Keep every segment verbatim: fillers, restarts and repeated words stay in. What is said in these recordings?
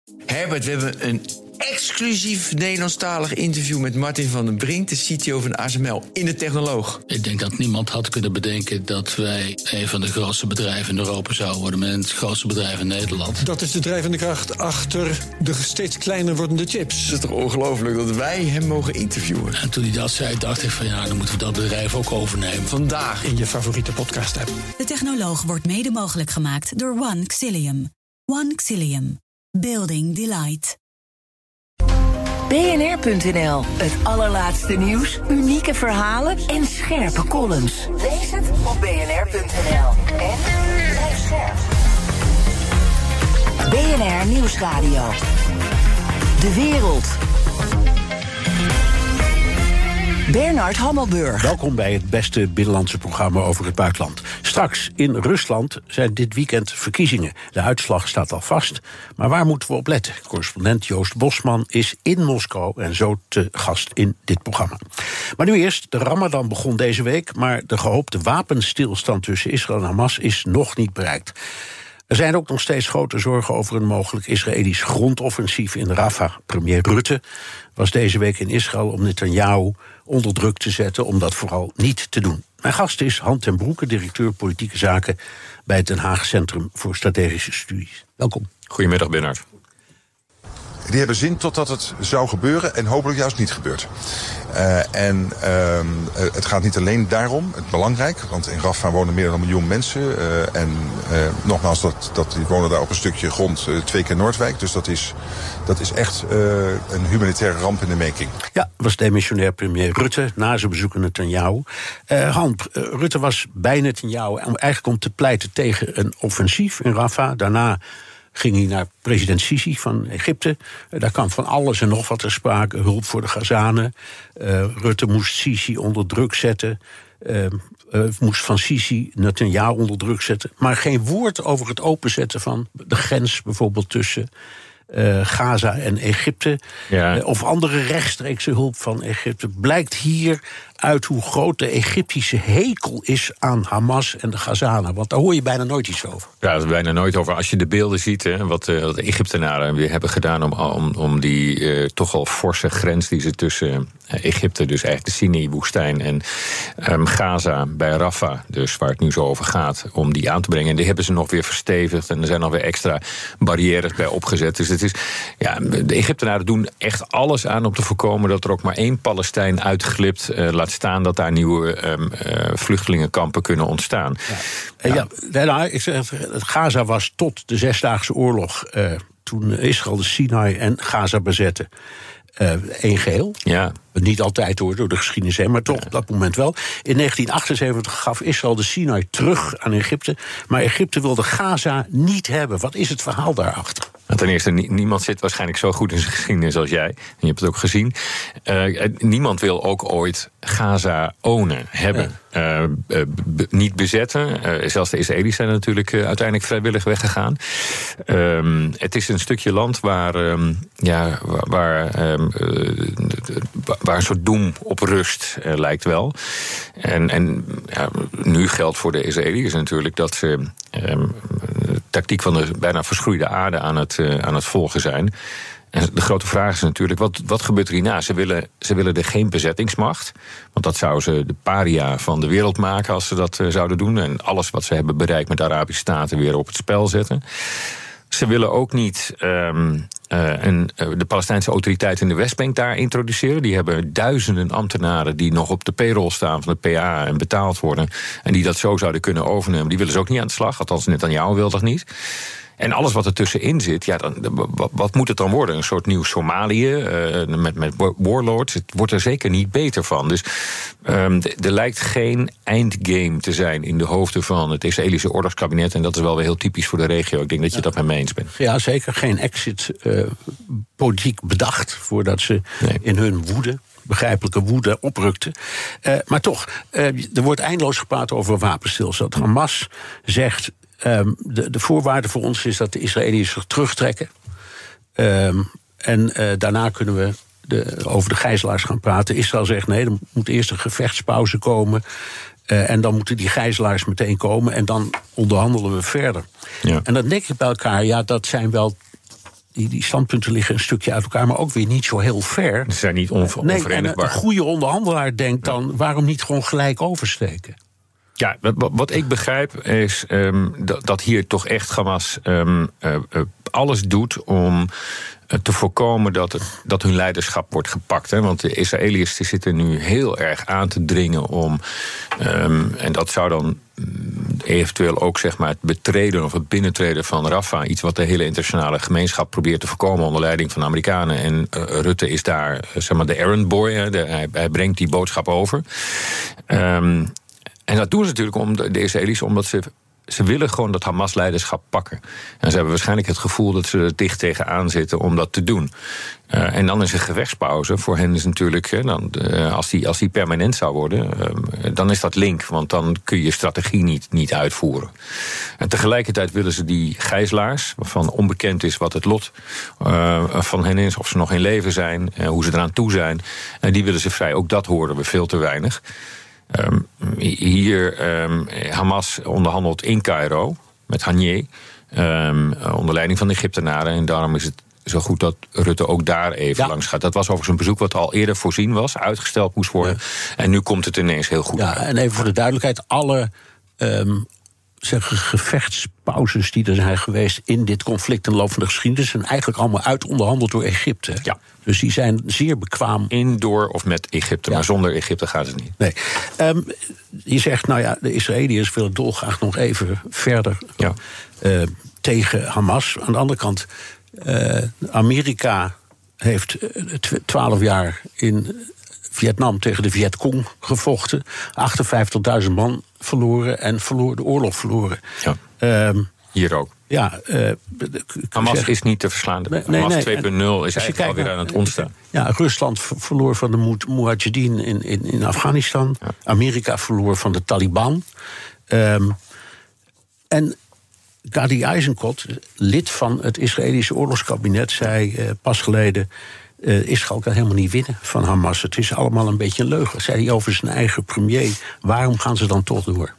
Herbert, we hebben een exclusief Nederlandstalig interview met Martin van den Brink, de C T O van A S M L, in de Technoloog. Ik denk dat niemand had kunnen bedenken dat wij een van de grootste bedrijven in Europa zouden worden, met het grootste bedrijf in Nederland. Dat is de drijvende kracht achter de steeds kleiner wordende chips. Het is toch ongelooflijk dat wij hem mogen interviewen. En toen hij dat zei, dacht ik van ja, dan moeten we dat bedrijf ook overnemen. Vandaag in je favoriete podcast-app. De Technoloog wordt mede mogelijk gemaakt door One Xilium. One Xilium. Building Delight. B N R punt N L. Het allerlaatste nieuws, unieke verhalen en scherpe columns. Lees het op B N R punt N L. En blijf scherp. B N R Nieuwsradio. De wereld. Bernard Hammelburg. Welkom bij het beste binnenlandse programma over het buitenland. Straks in Rusland zijn dit weekend verkiezingen. De uitslag staat al vast, maar waar moeten we op letten? Correspondent Joost Bosman is in Moskou en zo te gast in dit programma. Maar nu eerst, de Ramadan begon deze week, maar de gehoopte wapenstilstand tussen Israël en Hamas is nog niet bereikt. Er zijn ook nog steeds grote zorgen over een mogelijk Israëlisch grondoffensief in Rafah. Premier Rutte was deze week in Israël om Netanyahu onder druk te zetten om dat vooral niet te doen. Mijn gast is Han ten Broeke, directeur politieke zaken bij het Den Haag Centrum voor Strategische Studies. Welkom. Goedemiddag, Bernard. Die hebben zin totdat het zou gebeuren en hopelijk juist niet gebeurt. Uh, en uh, het gaat niet alleen daarom, het is belangrijk, want in Rafah wonen meer dan een miljoen mensen. Uh, en uh, nogmaals, dat, dat, die wonen daar op een stukje grond, uh, twee keer Noordwijk. Dus dat is, dat is echt uh, een humanitaire ramp in de making. Ja, was demissionair premier Rutte na zijn bezoek aan Netanyahu. Uh, Han, uh, Rutte was bij Netanyahu eigenlijk om te pleiten tegen een offensief in Rafah. Daarna ging hij naar president Sisi van Egypte. Uh, daar kwam van alles en nog wat ter sprake. Hulp voor de Gazanen. Uh, Rutte moest Sisi onder druk zetten. Uh, uh, moest van Sisi Netanyahu onder druk zetten. Maar geen woord over het openzetten van de grens bijvoorbeeld tussen Uh, Gaza en Egypte. Ja. Uh, of andere rechtstreekse hulp van Egypte. Blijkt hier uit hoe groot de Egyptische hekel is aan Hamas en de Gazanen. Want daar hoor je bijna nooit iets over. Ja, dat is bijna nooit over. Als je de beelden ziet, hè, wat, uh, wat de Egyptenaren weer hebben gedaan om, om, om die uh, toch al forse grens die ze tussen uh, Egypte, dus eigenlijk de Sinai-woestijn en um, Gaza bij Rafah, dus waar het nu zo over gaat, om die aan te brengen. En die hebben ze nog weer verstevigd en er zijn nog weer extra barrières bij opgezet. Dus het is, ja, de Egyptenaren doen echt alles aan om te voorkomen dat er ook maar één Palestijn uitglipt. Uh, laat staan dat daar nieuwe um, uh, vluchtelingenkampen kunnen ontstaan. Ja. Ja. Ja, nou, ik zeg, Gaza was tot de Zesdaagse Oorlog, uh, toen Israël de Sinai en Gaza bezette, uh, één geheel. Ja. Niet altijd hoor, door de geschiedenis heen, maar toch ja. op dat moment wel. In negentien achtenzeventig gaf Israël de Sinai terug aan Egypte, maar Egypte wilde Gaza niet hebben. Wat is het verhaal daarachter? Ten eerste, niemand zit waarschijnlijk zo goed in zijn geschiedenis als jij. En je hebt het ook gezien. Uh, niemand wil ook ooit Gaza ownen, hebben. Ja. Uh, uh, b- niet bezetten. Uh, zelfs de Israëli's zijn natuurlijk uh, uiteindelijk vrijwillig weggegaan. Um, het is een stukje land waar, um, ja, waar, waar, um, uh, waar een soort doem op rust uh, lijkt wel. En, en ja, nu geldt voor de Israëli's natuurlijk dat ze Um, de tactiek van de bijna verschroeide aarde aan het, uh, aan het volgen zijn. En de grote vraag is natuurlijk, wat, wat gebeurt er hierna? Ze willen, ze willen er geen bezettingsmacht. Want dat zou ze de paria van de wereld maken als ze dat uh, zouden doen. En alles wat ze hebben bereikt met de Arabische Staten weer op het spel zetten. Ze willen ook niet um, uh, een, uh, de Palestijnse autoriteit in de Westbank daar introduceren. Die hebben duizenden ambtenaren die nog op de payroll staan van de P A en betaald worden. En die dat zo zouden kunnen overnemen. Die willen ze ook niet aan de slag. Althans, Netanyahu wil dat niet. En alles wat er tussenin zit, ja, dan, wat, wat moet het dan worden? Een soort nieuw Somalië uh, met, met warlords. Het wordt er zeker niet beter van. Dus um, er lijkt geen eindgame te zijn in de hoofden van het Israëlische oorlogskabinet. En dat is wel weer heel typisch voor de regio. Ik denk dat je ja. dat met me eens bent. Ja, zeker. Geen exit-politiek uh, bedacht voordat ze nee. in hun woede, begrijpelijke woede, oprukten. Uh, maar toch, uh, er wordt eindeloos gepraat over wapenstilstand. Hamas zegt, Um, de, de voorwaarde voor ons is dat de Israëliërs zich terugtrekken. Um, en uh, daarna kunnen we de, over de gijzelaars gaan praten. Israël zegt nee, er moet eerst een gevechtspauze komen. Uh, en dan moeten die gijzelaars meteen komen. En dan onderhandelen we verder. Ja. En dan denk ik bij elkaar, ja, dat zijn wel Die, die standpunten liggen een stukje uit elkaar, maar ook weer niet zo heel ver. Ze zijn niet onver- nee, onverenigbaar. En een goede onderhandelaar denkt dan, waarom niet gewoon gelijk oversteken? Ja, wat, wat ik begrijp is um, dat, dat hier toch echt Hamas um, uh, uh, alles doet om uh, te voorkomen dat, het, dat hun leiderschap wordt gepakt. Hè? Want de Israëliërs zitten nu heel erg aan te dringen om, um, en dat zou dan eventueel ook zeg maar, het betreden of het binnentreden van Rafah, iets wat de hele internationale gemeenschap probeert te voorkomen onder leiding van de Amerikanen. En uh, Rutte is daar uh, zeg maar de errand boy, hè? De, hij, hij brengt die boodschap over. Um, En dat doen ze natuurlijk om de, de Israëli's, omdat ze, ze willen gewoon dat Hamas-leiderschap pakken. En ze hebben waarschijnlijk het gevoel dat ze er dicht tegenaan zitten om dat te doen. Uh, en dan is een gevechtspauze voor hen is natuurlijk, hè, dan, uh, als, die, als die permanent zou worden, uh, dan is dat link, want dan kun je je strategie niet, niet uitvoeren. En tegelijkertijd willen ze die gijzelaars, waarvan onbekend is wat het lot uh, van hen is, of ze nog in leven zijn, uh, hoe ze eraan toe zijn, uh, die willen ze vrij. Ook dat horen we veel te weinig. Um, hier, um, Hamas onderhandelt in Cairo met Haniyeh, um, onder leiding van de Egyptenaren. En daarom is het zo goed dat Rutte ook daar even ja. langs gaat. Dat was overigens een bezoek wat al eerder voorzien was, uitgesteld moest worden. Ja. En nu komt het ineens heel goed ja, uit. En even voor de duidelijkheid, alle um, zeg, gevechtspauzes die er zijn geweest in dit conflict in de loop van de geschiedenis zijn eigenlijk allemaal uitonderhandeld door Egypte. Ja. Dus die zijn zeer bekwaam. In, door of met Egypte, ja. maar zonder Egypte gaat het niet. Nee. Um, je zegt, nou ja, de Israëliërs willen dolgraag nog even verder ja. uh, tegen Hamas. Aan de andere kant, uh, Amerika heeft twaalf jaar in Vietnam tegen de Vietcong gevochten. achtenvijftigduizend man verloren en verloor, de oorlog verloren. Ja. Um, Hier ook. Ja, uh, Hamas zeg, is niet te verslaan. Nee, nee, Hamas nee, twee punt nul is eigenlijk alweer aan het ontstaan. Ja, Rusland verloor van de Mujahideen in, in, in Afghanistan. Ja. Amerika verloor van de Taliban. Um, en Gadi Eisenkot, lid van het Israëlische oorlogskabinet, zei uh, pas geleden, Uh, Israël kan helemaal niet winnen van Hamas. Het is allemaal een beetje een leugen. Zei hij over zijn eigen premier. Waarom gaan ze dan toch door?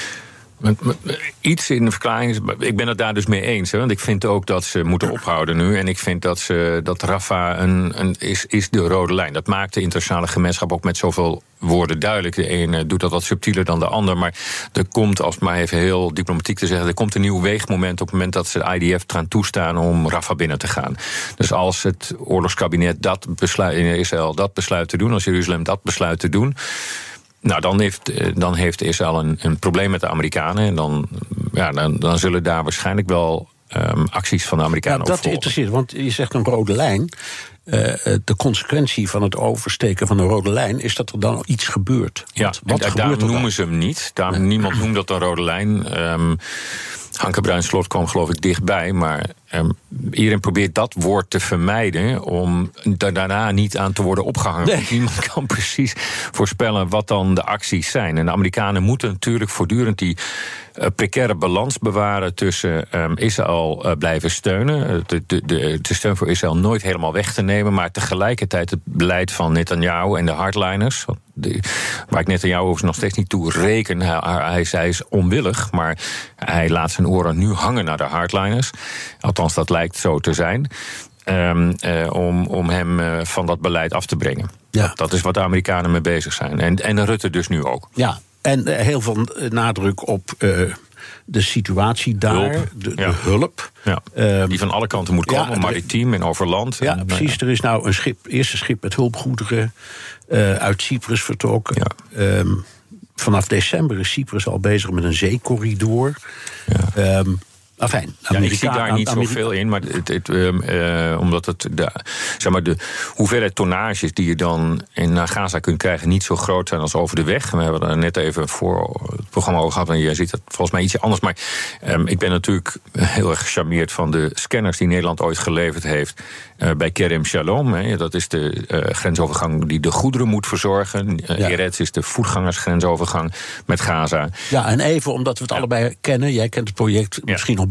Iets in de verklaring, ik ben het daar dus mee eens. Hè, want ik vind ook dat ze moeten ophouden nu. En ik vind dat, ze, dat Rafah een, een, is, is de rode lijn. Dat maakt de internationale gemeenschap ook met zoveel woorden duidelijk. De ene doet dat wat subtieler dan de ander. Maar er komt, als het maar even heel diplomatiek te zeggen, er komt een nieuw weegmoment op het moment dat ze de I D F eraan toestaan om Rafah binnen te gaan. Dus als het oorlogskabinet dat besluit, in Israël dat besluit te doen, als Jeruzalem dat besluit te doen, nou, dan heeft, dan heeft Israël een, een probleem met de Amerikanen. En dan, ja, dan, dan zullen daar waarschijnlijk wel um, acties van de Amerikanen ja, op volgen. Dat interesseert, want je zegt een rode lijn. Uh, de consequentie van het oversteken van een rode lijn is dat er dan iets gebeurt. Ja, wat, wat en gebeurt daar er noemen dan? ze hem niet. Daar, niemand noemt dat een rode lijn. Um, Hanke Bruinslot kwam geloof ik dichtbij, maar um, iedereen probeert dat woord te vermijden om daar daarna niet aan te worden opgehangen. Nee. Niemand kan precies voorspellen wat dan de acties zijn. En de Amerikanen moeten natuurlijk voortdurend die uh, precaire balans bewaren tussen um, Israël uh, blijven steunen, de, de, de, de steun voor Israël nooit helemaal weg te nemen, maar tegelijkertijd het beleid van Netanyahu en de hardliners, de, waar ik Netanyahu overigens nog steeds niet toe reken. Hij, hij, hij is onwillig, maar hij laat zijn oren nu hangen naar de hardliners. Althans, dat lijkt zo te zijn. Um, uh, om, om hem uh, van dat beleid af te brengen. Ja. Dat, dat is wat de Amerikanen mee bezig zijn. En, en Rutte dus nu ook. Ja, en uh, heel veel nadruk op uh, de situatie daar, hulp. De, ja. de hulp. Ja. Um, Die van alle kanten moet komen, ja, maritiem en over land. Ja, en, precies. Ja. Er is nou een schip, eerste schip met hulpgoederen uh, uit Cyprus vertrokken. Ja. Um, vanaf december is Cyprus al bezig met een zeecorridor. Ja. Um, Afijn, ja, ik zie daar niet Amerika- zoveel in, maar het, het, uh, omdat het de, zeg maar de hoeveelheid tonnages die je dan in naar Gaza kunt krijgen niet zo groot zijn als over de weg. We hebben er net even voor het programma over gehad en je ziet het volgens mij ietsje anders. Maar um, ik ben natuurlijk heel erg gecharmeerd van de scanners die Nederland ooit geleverd heeft uh, bij Kerem Shalom. Hè. Dat is de uh, grensovergang die de goederen moet verzorgen. Uh, ja. Erez is de voetgangersgrensovergang met Gaza. Ja, en even omdat we het ja. allebei kennen, jij kent het project ja. misschien nog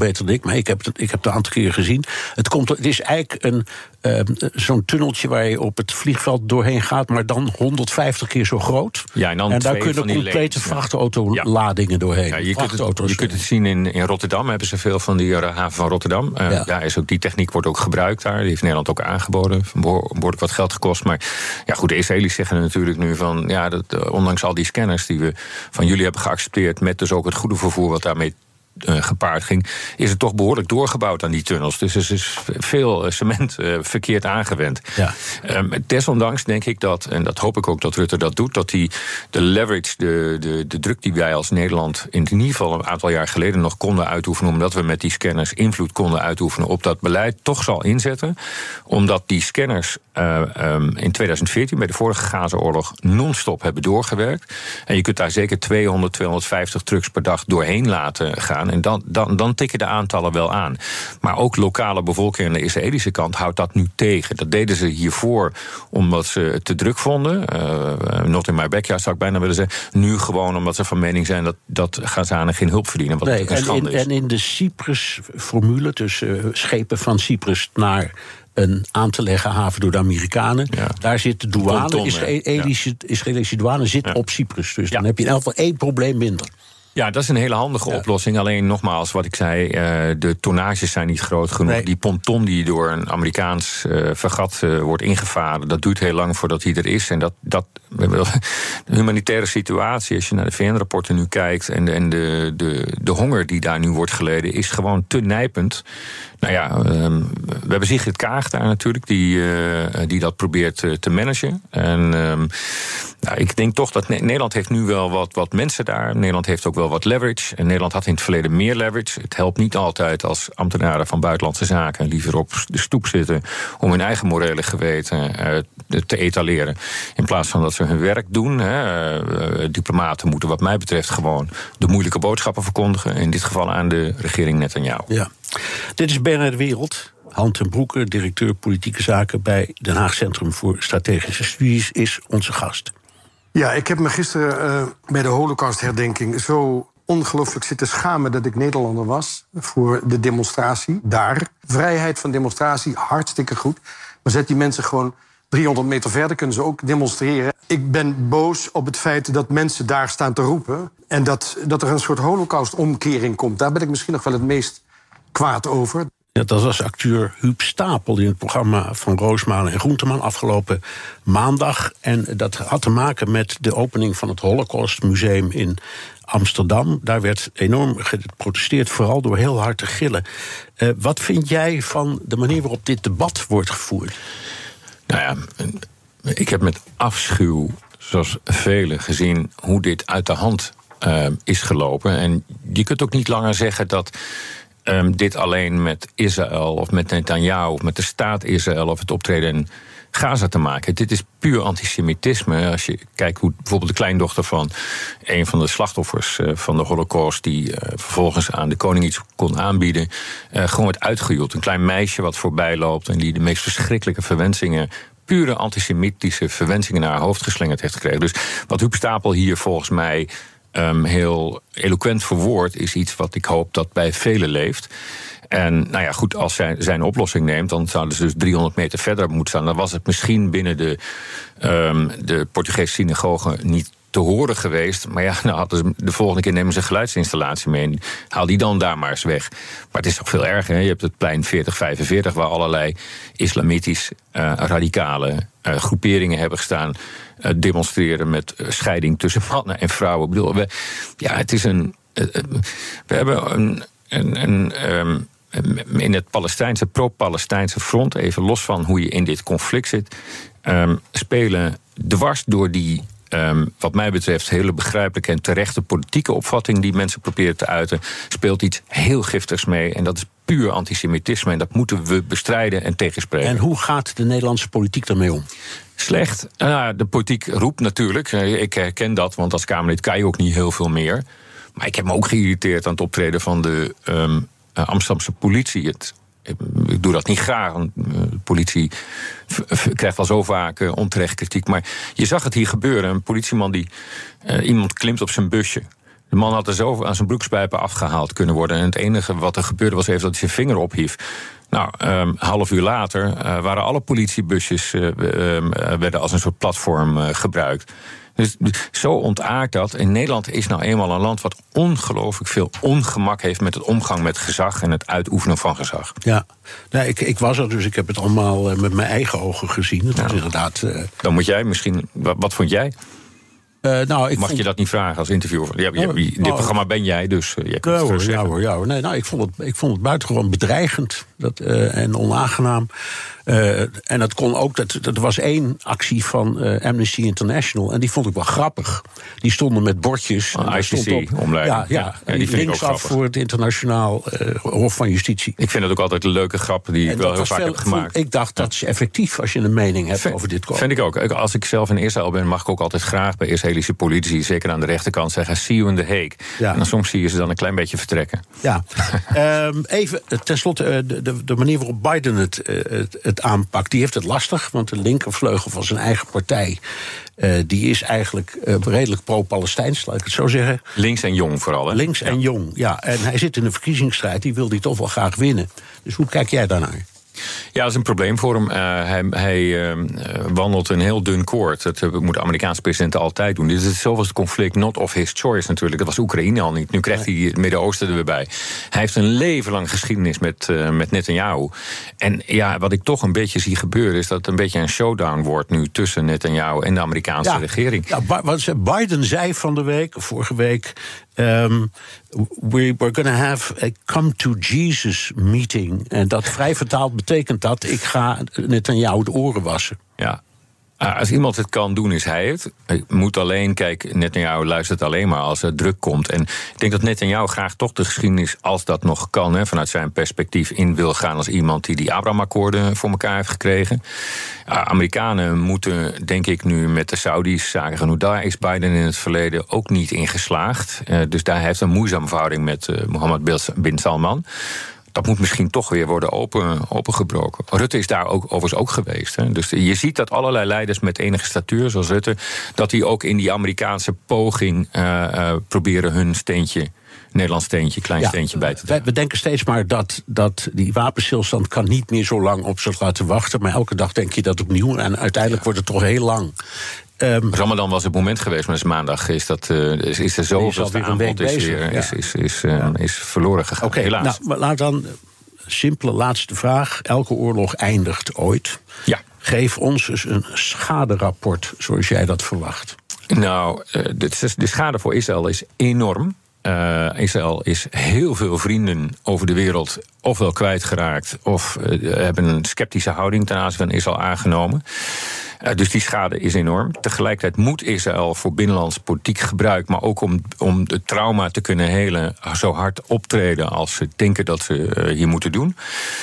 beter dan ik, maar ik heb het, ik heb het een aantal keer gezien. Het, komt, het is eigenlijk een, uh, zo'n tunneltje waar je op het vliegveld doorheen gaat, maar dan honderdvijftig keer zo groot. Ja, en, dan en daar twee kunnen complete vrachtautoladingen doorheen. Ja, je, kunt het, je kunt het zien in, in Rotterdam, hebben ze veel van die uh, haven van Rotterdam. Uh, ja. Daar is ook, die techniek wordt ook gebruikt daar. Die heeft Nederland ook aangeboden. Behoorlijk wat geld gekost. Maar ja, goed, de Israëli's zeggen natuurlijk nu van, ja, dat, uh, ondanks al die scanners die we van jullie hebben geaccepteerd, met dus ook het goede vervoer wat daarmee Uh, gepaard ging, is het toch behoorlijk doorgebouwd aan die tunnels. Dus er is veel uh, cement uh, verkeerd aangewend. Ja. Um, desondanks denk ik dat, en dat hoop ik ook dat Rutte dat doet, dat die de leverage, de, de, de druk die wij als Nederland in ieder geval een aantal jaar geleden nog konden uitoefenen, omdat we met die scanners invloed konden uitoefenen op dat beleid, toch zal inzetten. Omdat die scanners uh, um, in tweeduizend veertien bij de vorige Gaza-oorlog non-stop hebben doorgewerkt. En je kunt daar zeker tweehonderd, tweehonderdvijftig trucks per dag doorheen laten gaan. En dan, dan, dan tikken de aantallen wel aan. Maar ook lokale bevolking aan de Israëlische kant houdt dat nu tegen. Dat deden ze hiervoor omdat ze het te druk vonden. Uh, not in my backyard zou ik bijna willen zeggen. Nu gewoon omdat ze van mening zijn dat, dat Gazanen geen hulp verdienen. Wat nee, een schande en, in, is. En in de Cyprus-formule, dus uh, schepen van Cyprus naar een aan te leggen haven door de Amerikanen. Ja. Daar zit de douane, Ponton, Israëlische, ja. Israëlische douane zit ja. op Cyprus. Dus ja. dan heb je in elk geval één probleem minder. Ja, dat is een hele handige ja. oplossing. Alleen nogmaals, wat ik zei, uh, de tonnages zijn niet groot genoeg. Nee. Die ponton die door een Amerikaans uh, fregat uh, wordt ingevaren, dat duurt heel lang voordat hij er is. En dat, dat de humanitaire situatie, als je naar de V N-rapporten nu kijkt, en, de, en de, de, de honger die daar nu wordt geleden, is gewoon te nijpend. Nou ja, um, we hebben Sigrid Kaag daar natuurlijk, die, uh, die dat probeert uh, te managen. En um, nou, ik denk toch dat ne- Nederland heeft nu wel wat, wat mensen daar. Nederland heeft ook wel wat leverage. En Nederland had in het verleden meer leverage. Het helpt niet altijd als ambtenaren van buitenlandse zaken liever op de stoep zitten om hun eigen morele geweten uh, te etaleren. In plaats van dat ze hun werk doen. Hè. Uh, diplomaten moeten wat mij betreft gewoon de moeilijke boodschappen verkondigen. In dit geval aan de regering Netanyahu. Ja. Dit is B N R De Wereld. Han ten Broeke, directeur politieke zaken bij Den Haag Centrum voor Strategische Studies, is onze gast. Ja, ik heb me gisteren uh, bij de Holocaustherdenking zo ongelooflijk zitten schamen dat ik Nederlander was voor de demonstratie daar. Vrijheid van demonstratie, hartstikke goed. Maar zet die mensen gewoon driehonderd meter verder, kunnen ze ook demonstreren. Ik ben boos op het feit dat mensen daar staan te roepen en dat, dat er een soort holocaustomkering komt. Daar ben ik misschien nog wel het meest kwaad over. Ja, dat was acteur Huub Stapel in het programma van Roosmalen en Groenteman afgelopen maandag. En dat had te maken met de opening van het Holocaustmuseum in Amsterdam. Daar werd enorm geprotesteerd, vooral door heel hard te gillen. Uh, wat vind jij van de manier waarop dit debat wordt gevoerd? Nou ja, ik heb met afschuw, zoals velen, gezien hoe dit uit de hand uh, is gelopen. En je kunt ook niet langer zeggen dat Um, dit alleen met Israël of met Netanyahu of met de staat Israël of het optreden in Gaza te maken heeft. Dit is puur antisemitisme. Als je kijkt hoe bijvoorbeeld de kleindochter van een van de slachtoffers uh, van de Holocaust, die uh, vervolgens aan de koning iets kon aanbieden, uh, gewoon werd uitgejoeld. Een klein meisje wat voorbij loopt en die de meest verschrikkelijke verwensingen, pure antisemitische verwensingen naar haar hoofd geslingerd heeft gekregen. Dus wat Huub Stapel hier volgens mij Um, heel eloquent verwoord, is iets wat ik hoop dat bij velen leeft. En nou ja, goed, als zij zijn oplossing neemt, dan zouden ze dus driehonderd meter verder moeten staan. Dan was het misschien binnen de, um, de Portugese synagoge niet te horen geweest. Maar ja, nou hadden ze, de volgende keer nemen ze een geluidsinstallatie mee en haal die dan daar maar eens weg. Maar het is toch veel erger. Hè? Je hebt het plein veertig vijfenveertig, waar allerlei islamitisch uh, radicale uh, groeperingen hebben gestaan. Uh, demonstreren met uh, scheiding tussen mannen en vrouwen. Ik bedoel, we, ja, het is een. Uh, uh, we hebben een. een, een um, in het Palestijnse, pro-Palestijnse front, even los van hoe je in dit conflict zit, um, spelen dwars door die, um, wat mij betreft, hele begrijpelijke en terechte politieke opvatting die mensen proberen te uiten, speelt iets heel giftigs mee. En dat is puur antisemitisme. En dat moeten we bestrijden en tegenspreken. En hoe gaat de Nederlandse politiek daarmee om? Slecht. Nou, de politiek roept natuurlijk. Ik herken dat, want als Kamerlid kan je ook niet heel veel meer. Maar ik heb me ook geïrriteerd aan het optreden van de um, Amsterdamse politie. Het, ik doe dat niet graag, want de politie krijgt al zo vaak uh, onterecht kritiek. Maar je zag het hier gebeuren. Een politieman die uh, iemand klimt op zijn busje. De man had er zo aan zijn broekspijpen afgehaald kunnen worden. En het enige wat er gebeurde was even dat hij zijn vinger ophief. Nou, een half uur later uh, waren alle politiebusjes uh, uh, werden als een soort platform uh, gebruikt. Dus zo ontaart dat. En Nederland is nou eenmaal een land wat ongelooflijk veel ongemak heeft met het omgang met gezag en het uitoefenen van gezag. Ja, nou, ik, ik was er, dus ik heb het allemaal uh, met mijn eigen ogen gezien. Het was ja. inderdaad. Uh... Dan moet jij misschien. Wat, wat vond jij? Uh, nou, ik Mag vond... je dat niet vragen als interviewer? Ja, oh, dit oh, programma ben jij, dus uh, je kunt ja, het hoor, zeggen. ja, hoor, ja, hoor. Nee, nou, ik, vond het, ik vond het buitengewoon bedreigend dat, uh, en onaangenaam. Uh, en dat kon ook, dat, dat was één actie van uh, Amnesty International. En die vond ik wel grappig. Die stonden met bordjes. Een I C C-omleiding. Ja, ja, ja, die linksaf voor het internationaal uh, Hof van Justitie. Ik vind het ook altijd een leuke grap die en ik wel heel vaak veel, heb gemaakt. Ik dacht, dat is effectief als je een mening hebt vind, over dit komen. Vind ik ook. Als ik zelf in Israël ben, mag ik ook altijd graag bij Israëlische politici, zeker aan de rechterkant, zeggen: see you in the Hague. Ja. En dan soms zie je ze dan een klein beetje vertrekken. Ja. um, even, tenslotte, de, de, de manier waarop Biden het, het, het aanpakt, die heeft het lastig, want de linkervleugel van zijn eigen partij, Uh, die is eigenlijk uh, redelijk pro-Palestijns, laat ik het zo zeggen. Links en jong vooral, hè? Links en ja. jong, ja. En hij zit in een verkiezingsstrijd, die wil hij toch wel graag winnen. Dus hoe kijk jij daarnaar? Ja, dat is een probleem voor hem. Uh, hij hij uh, wandelt een heel dun koord. Dat uh, moet de Amerikaanse president altijd doen. Dit is zoals het conflict not of his choice natuurlijk. Dat was Oekraïne al niet. Nu krijgt hij het Midden-Oosten er weer bij. Hij heeft een leven lang geschiedenis met, uh, met Netanyahu. En ja, wat ik toch een beetje zie gebeuren, is dat het een beetje een showdown wordt nu tussen Netanyahu en de Amerikaanse ja, regering. Ja, wat Biden zei van de week, of vorige week, Um, we were going to have a come to Jesus meeting. En dat vrij vertaald betekent dat ik ga Netanyahu de oren wassen. Ja. Als iemand het kan doen, is hij het. Hij moet alleen, kijk, Netanyahu luistert alleen maar als er druk komt. En ik denk dat Netanyahu graag toch de geschiedenis, als dat nog kan, hè, vanuit zijn perspectief in wil gaan als iemand die die Abraham-akkoorden voor elkaar heeft gekregen. Uh, Amerikanen moeten, denk ik, nu met de Saudis zaken gaan doen. Daar is Biden in het verleden ook niet in geslaagd. Uh, dus daar heeft een moeizame verhouding met uh, Mohammed bin Salman. Dat moet misschien toch weer worden open, opengebroken. Rutte is daar ook, overigens ook geweest. Hè. Dus je ziet dat allerlei leiders met enige statuur, zoals Rutte, dat die ook in die Amerikaanse poging uh, uh, proberen hun steentje, Nederlands steentje, klein ja, steentje bij te dragen. We denken steeds maar dat, dat die wapenstilstand kan niet meer zo lang op zich laten wachten. Maar elke dag denk je dat opnieuw. En uiteindelijk wordt het toch heel lang. Um, Ramadan was het moment geweest, maar is maandag is, dat, uh, is, is er zoveelste aanbod is, is, weer, ja. is, is, is, uh, ja. is verloren gegaan. Oké, okay, nou, maar laat dan, simpele laatste vraag. Elke oorlog eindigt ooit. Ja. Geef ons eens een schaderapport, zoals jij dat verwacht. Nou, uh, de, de schade voor Israël is enorm. Uh, Israël is heel veel vrienden over de wereld ofwel kwijtgeraakt of uh, hebben een sceptische houding ten aanzien van Israël aangenomen. Uh, dus die schade is enorm. Tegelijkertijd moet Israël voor binnenlands politiek gebruik, maar ook om, om het trauma te kunnen helen, zo hard optreden als ze denken dat ze uh, hier moeten doen.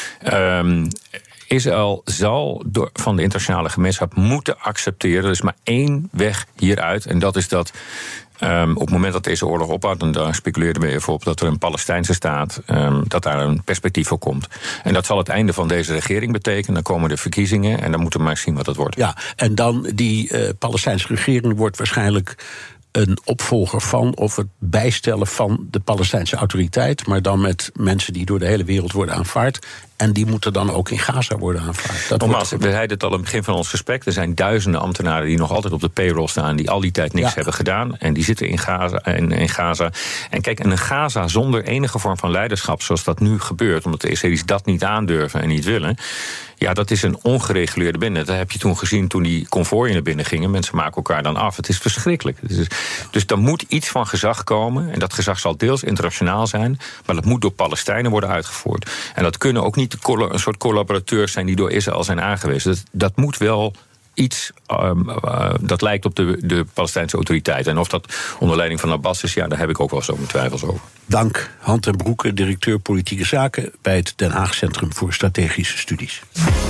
Um, Israël zal door, van de internationale gemeenschap moeten accepteren. Er is maar één weg hieruit. En dat is dat um, op het moment dat deze oorlog ophoudt, en daar speculeerden we even op dat er een Palestijnse staat, um, dat daar een perspectief voor komt. En dat zal het einde van deze regering betekenen. Dan komen de verkiezingen en dan moeten we maar zien wat dat wordt. Ja, en dan die uh, Palestijnse regering wordt waarschijnlijk een opvolger van of het bijstellen van de Palestijnse autoriteit, maar dan met mensen die door de hele wereld worden aanvaard. En die moeten dan ook in Gaza worden aanvaard. Dat Nogmaals, wordt... we zeiden het al aan het begin van ons gesprek. Er zijn duizenden ambtenaren die nog altijd op de payroll staan, die al die tijd niks ja. hebben gedaan. En die zitten in Gaza, in, in Gaza. En kijk, en een Gaza zonder enige vorm van leiderschap, zoals dat nu gebeurt, omdat de Israëli's dat niet aandurven en niet willen. Ja, dat is een ongereguleerde bende. Dat heb je toen gezien toen die konvooien naar binnen gingen. Mensen maken elkaar dan af. Het is verschrikkelijk. Dus, dus er moet iets van gezag komen. En dat gezag zal deels internationaal zijn, maar dat moet door Palestijnen worden uitgevoerd. En dat kunnen ook niet een soort collaborateurs zijn die door Israël zijn aangewezen. Dat, dat moet wel iets um, uh, dat lijkt op de, de Palestijnse autoriteiten. En of dat onder leiding van Abbas is, ja, daar heb ik ook wel zo mijn twijfels over. Dank, Han ten Broeke, directeur politieke zaken bij het Den Haag Centrum voor Strategische Studies.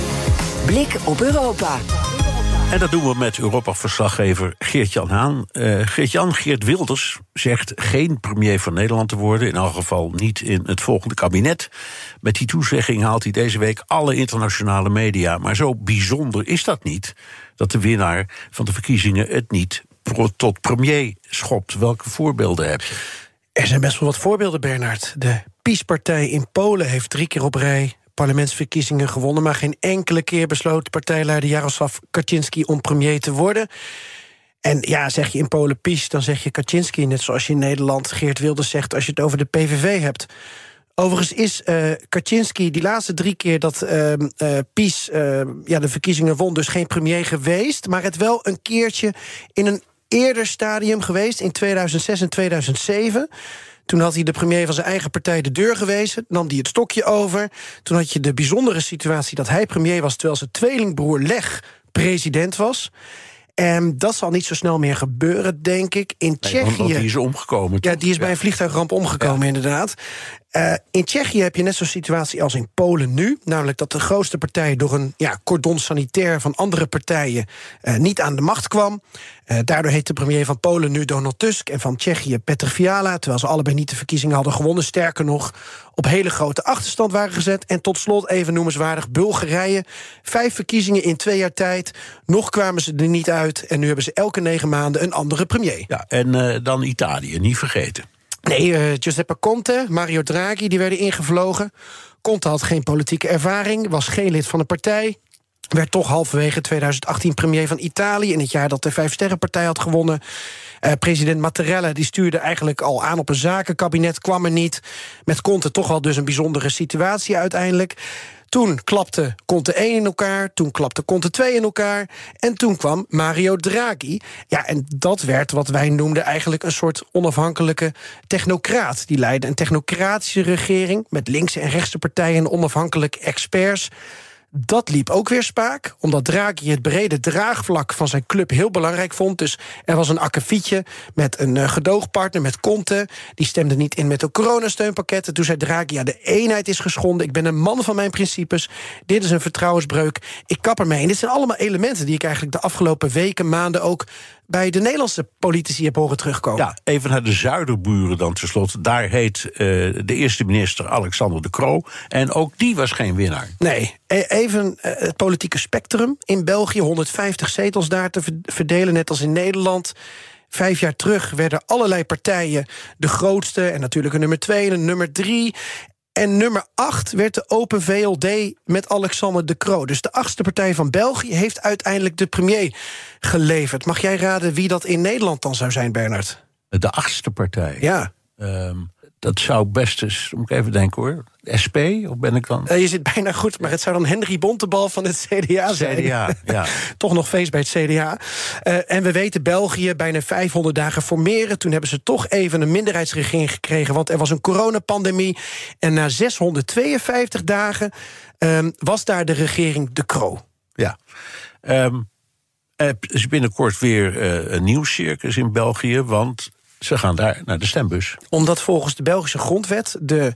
Blik op Europa. En dat doen we met Europa-verslaggever Geert-Jan Haan. Uh, Geert-Jan, Geert Wilders zegt geen premier van Nederland te worden, in elk geval niet in het volgende kabinet. Met die toezegging haalt hij deze week alle internationale media. Maar zo bijzonder is dat niet, dat de winnaar van de verkiezingen het niet pro- tot premier schopt. Welke voorbeelden heb je? Er zijn best wel wat voorbeelden, Bernard. De PiS-partij in Polen heeft drie keer op rij parlementsverkiezingen gewonnen, maar geen enkele keer besloot partijleider Jarosław Kaczynski om premier te worden. En ja, zeg je in Polen PiS, dan zeg je Kaczynski, net zoals je in Nederland Geert Wilders zegt als je het over de P V V hebt. Overigens is uh, Kaczynski die laatste drie keer dat uh, uh, PiS uh, ja, de verkiezingen won, dus geen premier geweest, maar het wel een keertje in een eerder stadium geweest, in tweeduizend zes en tweeduizend zeven. Toen had hij de premier van zijn eigen partij de deur gewezen, nam hij het stokje over. Toen had je de bijzondere situatie dat hij premier was, terwijl zijn tweelingbroer Lech president was. En dat zal niet zo snel meer gebeuren, denk ik. In Nee, Tsjechië. want, want die is omgekomen. Ja, toch? die is bij een vliegtuigramp omgekomen, ja. inderdaad. Uh, in Tsjechië heb je net zo'n situatie als in Polen nu. Namelijk dat de grootste partij door een ja, cordon sanitair van andere partijen uh, niet aan de macht kwam. Uh, daardoor heet de premier van Polen nu Donald Tusk en van Tsjechië Petr Fiala, terwijl ze allebei niet de verkiezingen hadden gewonnen. Sterker nog, op hele grote achterstand waren gezet. En tot slot, even noemenswaardig, Bulgarije. Vijf verkiezingen in twee jaar tijd. Nog kwamen ze er niet uit. En nu hebben ze elke negen maanden een andere premier. Ja, en uh, dan Italië, niet vergeten. Nee, uh, Giuseppe Conte, Mario Draghi, die werden ingevlogen. Conte had geen politieke ervaring, was geen lid van de partij. Werd toch halverwege tweeduizend achttien premier van Italië, in het jaar dat de Vijfsterrenpartij had gewonnen. Uh, president Mattarella die stuurde eigenlijk al aan op een zakenkabinet, kwam er niet. Met Conte toch wel dus een bijzondere situatie uiteindelijk. Toen klapte Conte één in elkaar, toen klapte Conte twee in elkaar. En toen kwam Mario Draghi. Ja, en dat werd wat wij noemden eigenlijk een soort onafhankelijke technocraat. Die leidde een technocratische regering met linkse en rechtse partijen en onafhankelijke experts. Dat liep ook weer spaak, omdat Draghi het brede draagvlak van zijn club heel belangrijk vond. Dus er was een akkefietje met een uh, gedoogpartner, met Conte. Die stemde niet in met de coronasteunpakketten. Toen zei Draghi, ja, de eenheid is geschonden. Ik ben een man van mijn principes. Dit is een vertrouwensbreuk. Ik kap ermee. En dit zijn allemaal elementen die ik eigenlijk de afgelopen weken, maanden ook bij de Nederlandse politici heb horen terugkomen. Ja, even naar de zuiderburen dan tenslotte. Daar heet uh, de eerste minister Alexander De Croo. En ook die was geen winnaar. Nee, even uh, het politieke spectrum. In België honderdvijftig zetels daar te verdelen, net als in Nederland. Vijf jaar terug werden allerlei partijen de grootste. En natuurlijk een nummer twee en een nummer drie. En nummer acht werd de Open V L D met Alexander De Croo. Dus de achtste partij van België heeft uiteindelijk de premier geleverd. Mag jij raden wie dat in Nederland dan zou zijn, Bernard? De achtste partij? Ja. Um, dat zou best eens, moet ik even denken hoor. S P, of ben ik dan? Uh, je zit bijna goed, maar het zou dan Henry Bontebal van het C D A zijn. C D A, ja. Toch nog feest bij het C D A. Uh, en we weten, België bijna vijfhonderd dagen formeren. Toen hebben ze toch even een minderheidsregering gekregen, want er was een coronapandemie. En na zeshonderdtweeënvijftig dagen um, was daar de regering De Croo. Ja. Um, er is binnenkort weer uh, een nieuw circus in België, want ze gaan daar naar de stembus. Omdat volgens de Belgische grondwet de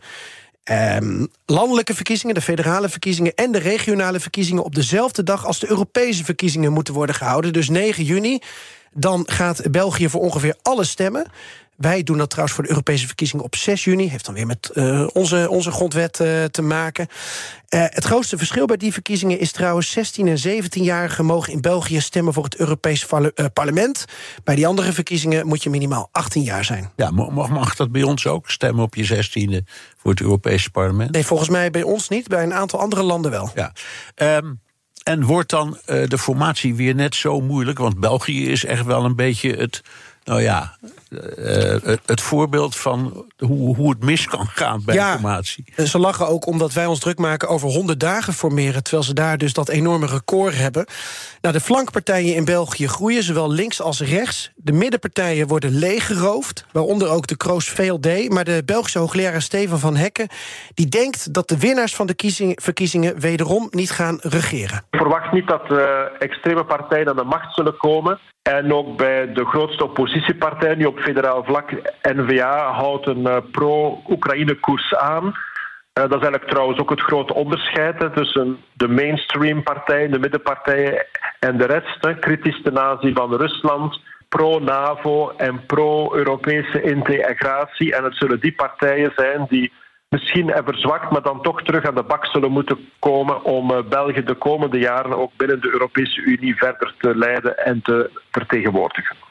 Um, landelijke verkiezingen, de federale verkiezingen en de regionale verkiezingen op dezelfde dag als de Europese verkiezingen moeten worden gehouden. Dus negen juni, dan gaat België voor ongeveer alle stemmen. Wij doen dat trouwens voor de Europese verkiezingen op zes juni. Heeft dan weer met uh, onze, onze grondwet uh, te maken. Uh, het grootste verschil bij die verkiezingen is trouwens zestien- en zeventienjarigen mogen in België stemmen voor het Europees uh, parlement. Bij die andere verkiezingen moet je minimaal achttien jaar zijn. Ja, mag, mag dat bij ons ook? Stemmen op je zestiende voor het Europese parlement? Nee, volgens mij bij ons niet. Bij een aantal andere landen wel. Ja. Um, en wordt dan uh, de formatie weer net zo moeilijk? Want België is echt wel een beetje het, nou ja, Uh, het, het voorbeeld van hoe, hoe het mis kan gaan bij ja, formatie. Ze lachen ook omdat wij ons druk maken over honderd dagen formeren, terwijl ze daar dus dat enorme record hebben. Nou, de flankpartijen in België groeien, zowel links als rechts. De middenpartijen worden leeggeroofd, waaronder ook de Kroos V L D. Maar de Belgische hoogleraar Steven van Hekken die denkt dat de winnaars van de kiezing, verkiezingen wederom niet gaan regeren. Ik verwacht niet dat uh, extreme partijen aan de macht zullen komen. En ook bij de grootste oppositiepartij, nu op federaal vlak, N V A, houdt een uh, pro-Oekraïne-koers aan. Uh, dat is eigenlijk trouwens ook het grote onderscheid hè, tussen de mainstream-partijen, de middenpartijen en de rest. Hè, kritisch ten aanzien van Rusland, pro-NAVO en pro-Europese integratie. En het zullen die partijen zijn die misschien verzwakt, maar dan toch terug aan de bak zullen moeten komen om uh, België de komende jaren ook binnen de Europese Unie verder te leiden en te vertegenwoordigen.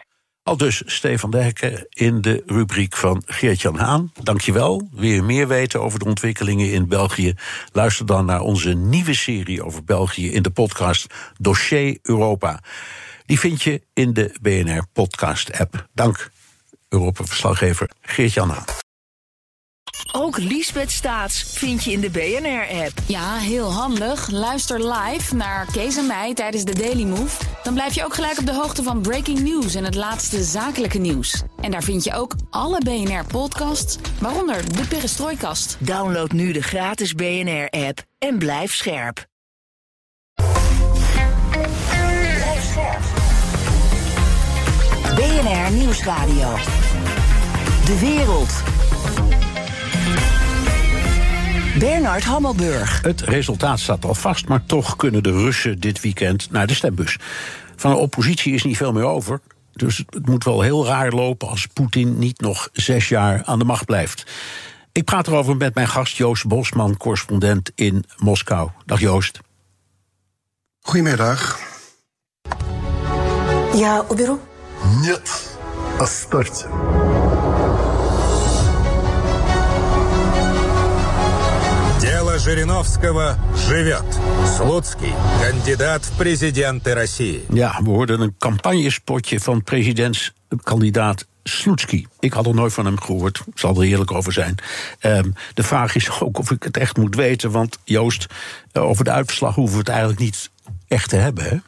Al dus Stefan Derken in de rubriek van Geert-Jan Haan. Dankjewel. Wil je meer weten over de ontwikkelingen in België? Luister dan naar onze nieuwe serie over België in de podcast Dossier Europa. Die vind je in de B N R podcast-app. Dank, Europa-verslaggever Geert-Jan Haan. Ook Liesbeth Staats vind je in de B N R-app. Ja, heel handig. Luister live naar Kees en mij tijdens de Daily Move. Dan blijf je ook gelijk op de hoogte van breaking news en het laatste zakelijke nieuws. En daar vind je ook alle B N R-podcasts, waaronder de Perestrooikast. Download nu de gratis B N R-app en blijf scherp. Blijf scherp. B N R Nieuwsradio. De wereld. Bernard Hammelburg. Het resultaat staat al vast, maar toch kunnen de Russen dit weekend naar de stembus. Van de oppositie is niet veel meer over. Dus het moet wel heel raar lopen als Poetin niet nog zes jaar aan de macht blijft. Ik praat erover met mijn gast Joost Bosman, correspondent in Moskou. Dag Joost. Goedemiddag. Ja, уберу? Нет, оставьте. Дело Жириновского живет. Слуцкий, кандидат в президенты России. Ja, we hoorden een campagnespotje van presidentskandidaat Slutsky. Ik had er nooit van hem gehoord, ik zal er eerlijk over zijn. Um, de vraag is ook of ik het echt moet weten, want Joost, uh, over de uitslag hoeven we het eigenlijk niet echt te hebben, hè?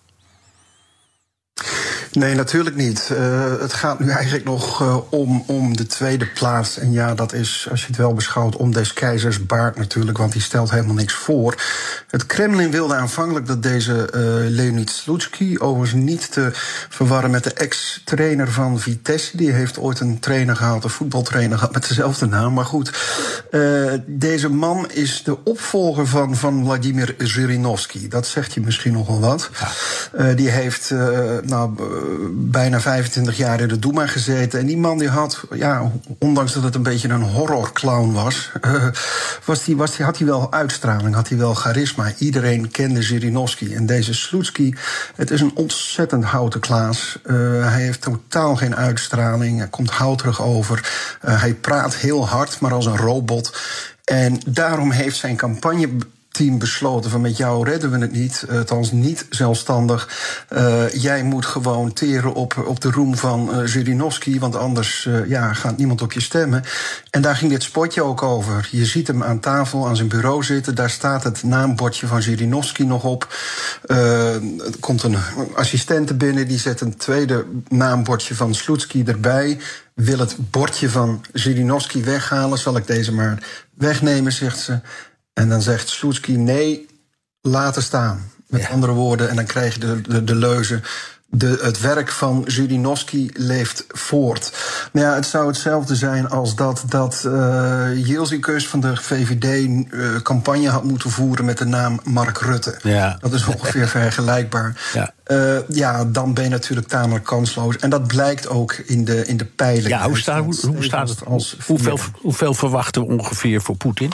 Nee, natuurlijk niet. Uh, het gaat nu eigenlijk nog uh, om, om de tweede plaats. En ja, dat is, als je het wel beschouwt, om des keizers baard natuurlijk, want die stelt helemaal niks voor. Het Kremlin wilde aanvankelijk dat deze uh, Leonid Slutsky, overigens niet te verwarren met de ex-trainer van Vitesse, die heeft ooit een trainer gehad, een voetbaltrainer gehad met dezelfde naam. Maar goed, uh, deze man is de opvolger van, van Vladimir Zhirinovsky. Dat zegt je misschien nogal wat. Uh, die heeft uh, nou, uh, bijna vijfentwintig jaar in de Duma gezeten. En die man die had, ja, ondanks dat het een beetje een horrorclown was, uh, was die, was die, had hij wel uitstraling, had hij wel charisma. Iedereen kende Zhirinovsky. En deze Slutsky, het is een ontzettend houten klaas. Uh, hij heeft totaal geen uitstraling. Hij komt houterig over. Uh, hij praat heel hard, maar als een robot. En daarom heeft zijn campagne team besloten van met jou redden we het niet, althans niet zelfstandig. Uh, jij moet gewoon teren op, op de roem van uh, Zhirinovsky, want anders uh, ja, gaat niemand op je stemmen. En daar ging dit spotje ook over. Je ziet hem aan tafel, aan zijn bureau zitten, daar staat het naambordje van Zhirinovsky nog op. Uh, er komt een assistente binnen, die zet een tweede naambordje van Slutsky erbij. Wil het bordje van Zhirinovsky weghalen, zal ik deze maar wegnemen, zegt ze. En dan zegt Slutsky, nee, laten staan. Met ja. andere woorden, en dan krijg je de, de, de leuze, de, het werk van Zhirinovsky leeft voort. Maar ja, het zou hetzelfde zijn als dat, dat uh, Jilzikus van de V V D uh, campagne had moeten voeren met de naam Mark Rutte. Ja. Dat is ongeveer vergelijkbaar. Ja. Uh, ja, dan ben je natuurlijk tamelijk kansloos. En dat blijkt ook in de, in de peiling. Ja, hoe, sta, hoe, hoe staat het? Als, hoeveel, hoeveel verwachten we ongeveer voor Poetin?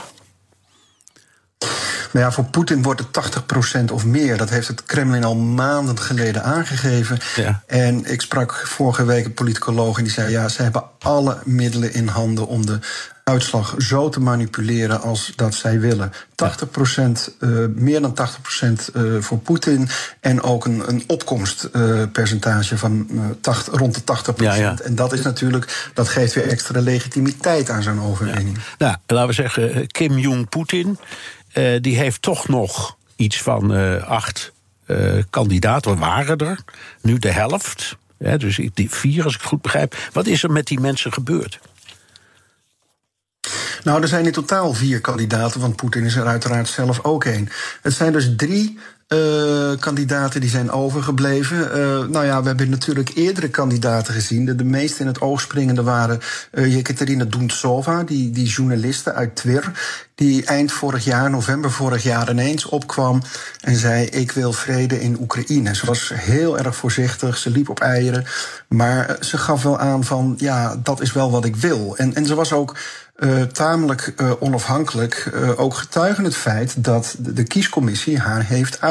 Maar ja, voor Poetin wordt het tachtig procent of meer. Dat heeft het Kremlin al maanden geleden aangegeven. Ja. En ik sprak vorige week een politicoloog en die zei, ja, ze hebben alle middelen in handen om de uitslag zo te manipuleren als dat zij willen. tachtig procent, uh, meer dan tachtig procent uh, voor Poetin. En ook een, een opkomstpercentage uh, van uh, tachtig, rond de tachtig procent. Ja, ja. En dat is natuurlijk, dat geeft weer extra legitimiteit aan zo'n overwinning. Ja. Nou, laten we zeggen, Kim Jong-Poetin, Uh, die heeft toch nog iets van uh, acht uh, kandidaten, waren er. Nu de helft, ja, dus die vier als ik het goed begrijp. Wat is er met die mensen gebeurd? Nou, er zijn in totaal vier kandidaten, want Poetin is er uiteraard zelf ook één. Het zijn dus drie Uh, kandidaten die zijn overgebleven. Uh, nou ja, we hebben natuurlijk eerdere kandidaten gezien. De, de meest in het oog springende waren uh, Jekaterina Duntsova, die, die journaliste uit Tver, die eind vorig jaar, november vorig jaar, ineens opkwam en zei, ik wil vrede in Oekraïne. Ze was heel erg voorzichtig, ze liep op eieren, maar ze gaf wel aan van, ja, dat is wel wat ik wil. En, en ze was ook Uh, tamelijk uh, onafhankelijk, uh, ook getuigen het feit dat de, de kiescommissie haar heeft uitgenodigd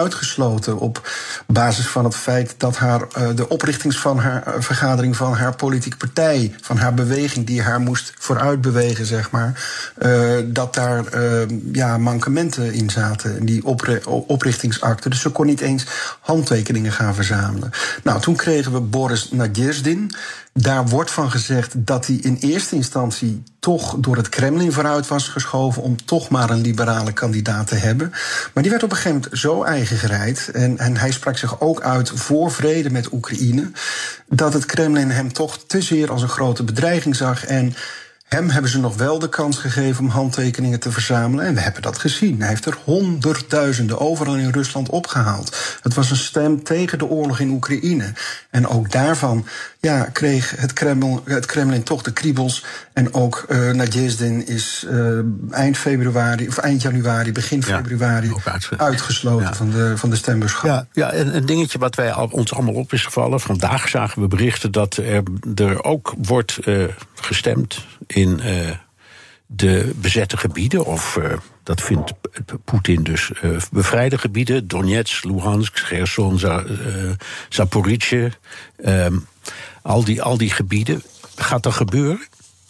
uitgesloten op basis van het feit dat haar, uh, de oprichtings van haar uh, vergadering van haar politieke partij, van haar beweging die haar moest vooruitbewegen, zeg maar, uh, dat daar uh, ja, mankementen in zaten in die opre- oprichtingsakte. Dus ze kon niet eens handtekeningen gaan verzamelen. Nou, toen kregen we Boris Nadjezdin. Daar wordt van gezegd dat hij in eerste instantie toch door het Kremlin vooruit was geschoven om toch maar een liberale kandidaat te hebben. Maar die werd op een gegeven moment zo eigengereid, en, en hij sprak zich ook uit voor vrede met Oekraïne, dat het Kremlin hem toch te zeer als een grote bedreiging zag. En hem hebben ze nog wel de kans gegeven om handtekeningen te verzamelen. En we hebben dat gezien. Hij heeft er honderdduizenden overal in Rusland opgehaald. Het was een stem tegen de oorlog in Oekraïne. En ook daarvan ja, kreeg het Kremlin, het Kremlin toch de kriebels. En ook uh, Nadjezdin is uh, eind februari, of eind januari, begin februari ja, uitgesloten ja. van de, van de stembusgang. Ja, ja, en een dingetje wat wij al, ons allemaal op is gevallen. Vandaag zagen we berichten dat er, er ook wordt uh, gestemd in uh, de bezette gebieden, of uh, dat vindt Poetin dus uh, bevrijde gebieden, Donetsk, Luhansk, Kherson, uh, Zaporizhzhia, um, al, die, al die gebieden. Gaat dat gebeuren?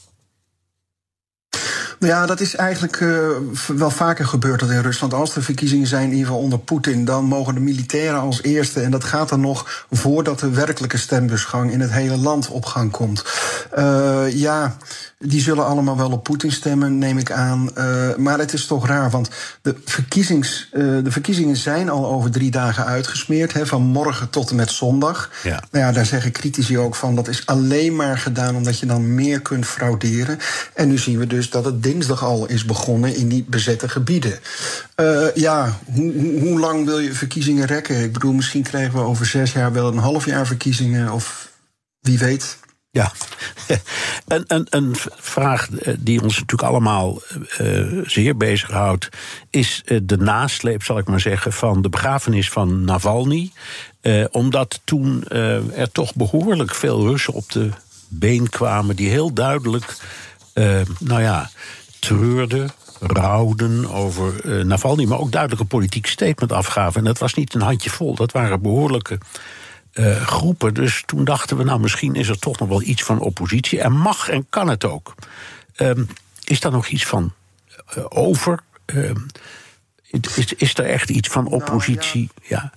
Ja, dat is eigenlijk uh, wel vaker gebeurd dat in Rusland. Als er verkiezingen zijn, in ieder geval onder Poetin, dan mogen de militairen als eerste. En dat gaat dan nog voordat de werkelijke stembusgang in het hele land op gang komt. Uh, ja, die zullen allemaal wel op Poetin stemmen, neem ik aan. Uh, maar het is toch raar, want de, verkiezings, uh, de verkiezingen zijn al over drie dagen uitgesmeerd. Hè, van morgen tot en met zondag. Ja. Nou ja, daar zeggen critici ook van, dat is alleen maar gedaan omdat je dan meer kunt frauderen. En nu zien we dus dat het dinsdag al is begonnen in die bezette gebieden. Uh, ja, hoe, hoe, hoe lang wil je verkiezingen rekken? Ik bedoel, misschien krijgen we over zes jaar wel een half jaar verkiezingen, of wie weet. Ja, een, een, een vraag die ons natuurlijk allemaal uh, zeer bezighoudt, is uh, de nasleep, zal ik maar zeggen, van de begrafenis van Navalny. Uh, omdat toen uh, er toch behoorlijk veel Russen op de been kwamen die heel duidelijk, uh, nou ja, treurden, rouwden over uh, Navalny, maar ook duidelijk een politiek statement afgaven. En dat was niet een handjevol, dat waren behoorlijke Uh, groepen. Dus toen dachten we, nou, misschien is er toch nog wel iets van oppositie. En mag en kan het ook. Um, is daar nog iets van uh, over? Um, is, is er echt iets van oppositie? Nou, ja. ja.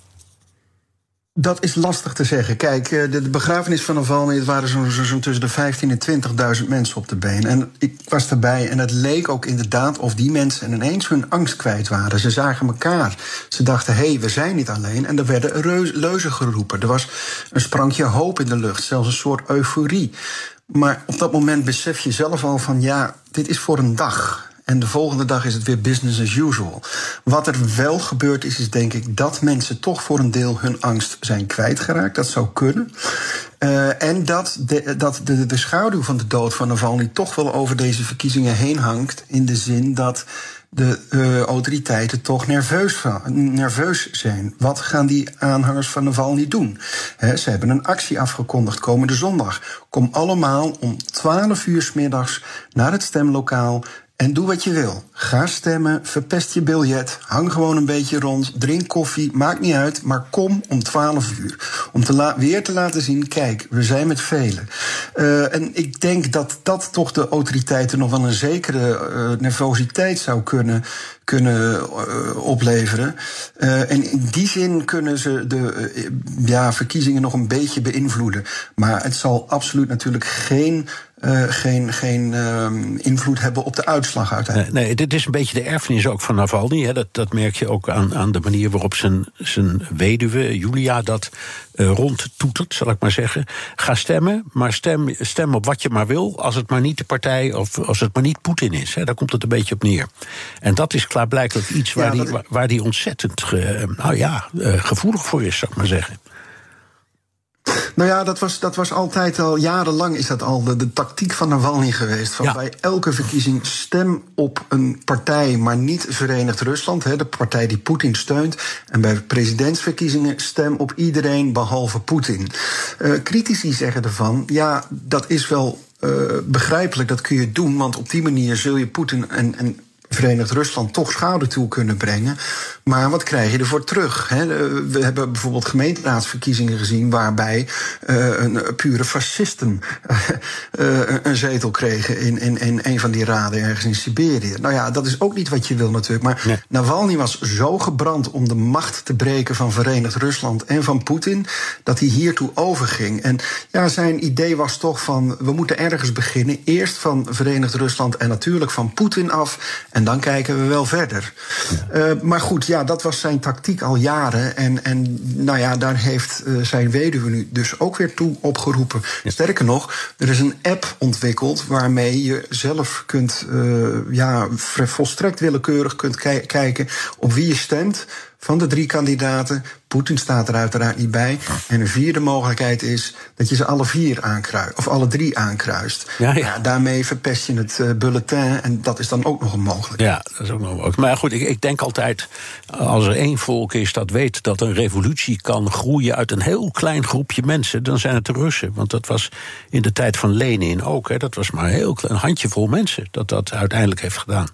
Dat is lastig te zeggen. Kijk, de, de begrafenis van Navalny, het waren zo'n zo, zo tussen de vijftien en twintigduizend mensen op de been. En ik was erbij en het leek ook inderdaad of die mensen ineens hun angst kwijt waren. Ze zagen elkaar. Ze dachten, hé, hey, we zijn niet alleen. En er werden reus, leuzen geroepen. Er was een sprankje hoop in de lucht, zelfs een soort euforie. Maar op dat moment besef je zelf al van, ja, dit is voor een dag. En de volgende dag is het weer business as usual. Wat er wel gebeurd is, is denk ik dat mensen toch voor een deel hun angst zijn kwijtgeraakt. Dat zou kunnen. Uh, en dat, de, dat de, de schaduw van de dood van Navalny toch wel over deze verkiezingen heen hangt. In de zin dat de uh, autoriteiten toch nerveus, nerveus zijn. Wat gaan die aanhangers van Navalny doen? He, ze hebben een actie afgekondigd komende zondag. Kom allemaal om twaalf uur 's middags naar het stemlokaal. En doe wat je wil. Ga stemmen, verpest je biljet, hang gewoon een beetje rond, drink koffie, maakt niet uit, maar kom om twaalf uur. Om te la- weer te laten zien, kijk, we zijn met velen. Uh, en ik denk dat dat toch de autoriteiten nog wel een zekere uh, nervositeit zou kunnen, kunnen uh, opleveren. Uh, en in die zin kunnen ze de uh, ja, verkiezingen nog een beetje beïnvloeden. Maar het zal absoluut natuurlijk geen Uh, geen, geen uh, invloed hebben op de uitslag uiteindelijk. Nee, nee, dit is een beetje de erfenis ook van Navalny. Hè. Dat, dat merk je ook aan, aan de manier waarop zijn, zijn weduwe, Julia, dat uh, rondtoetert, zal ik maar zeggen. Ga stemmen, maar stem, stem op wat je maar wil, als het maar niet de partij of als het maar niet Poetin is. Hè. Daar komt het een beetje op neer. En dat is klaarblijkelijk iets waar, ja, die, waar, waar die ontzettend ge, nou ja, uh, gevoelig voor is, zal ik maar zeggen. Nou ja, dat was, dat was altijd al, jarenlang is dat al de, de tactiek van Navalny geweest. Van ja. Bij elke verkiezing stem op een partij, maar niet Verenigd Rusland, hè, de partij die Poetin steunt. En bij presidentsverkiezingen stem op iedereen behalve Poetin. Uh, critici zeggen ervan, ja, dat is wel uh, begrijpelijk, dat kun je doen, want op die manier zul je Poetin en, en Verenigd Rusland toch schade toe kunnen brengen. Maar wat krijg je ervoor terug? Hè? We hebben bijvoorbeeld gemeenteraadsverkiezingen gezien waarbij uh, een pure fascisten uh, een zetel kregen in, in, in een van die raden ergens in Siberië. Nou ja, dat is ook niet wat je wil natuurlijk. Maar nee. Navalny was zo gebrand om de macht te breken van Verenigd Rusland en van Poetin, dat hij hiertoe overging. En ja, zijn idee was toch van, we moeten ergens beginnen. Eerst van Verenigd Rusland en natuurlijk van Poetin af. En dan kijken we wel verder. Ja. Uh, maar goed, ja, dat was zijn tactiek al jaren. En, en nou ja, daar heeft uh, zijn weduwe nu dus ook weer toe opgeroepen. Ja. Sterker nog, er is een app ontwikkeld waarmee je zelf kunt, uh, ja, volstrekt willekeurig kunt k- kijken op wie je stemt van de drie kandidaten. Poetin staat er uiteraard niet bij. En een vierde mogelijkheid is dat je ze alle vier aankruist, of alle drie aankruist. Ja, ja. Ja, daarmee verpest je het uh, bulletin en dat is dan ook nog een mogelijkheid. Ja, dat is ook nog mogelijk. Maar goed, ik, ik denk altijd, als er één volk is dat weet dat een revolutie kan groeien uit een heel klein groepje mensen, dan zijn het de Russen. Want dat was in de tijd van Lenin ook. Hè, dat was maar een heel klein handjevol mensen dat dat uiteindelijk heeft gedaan.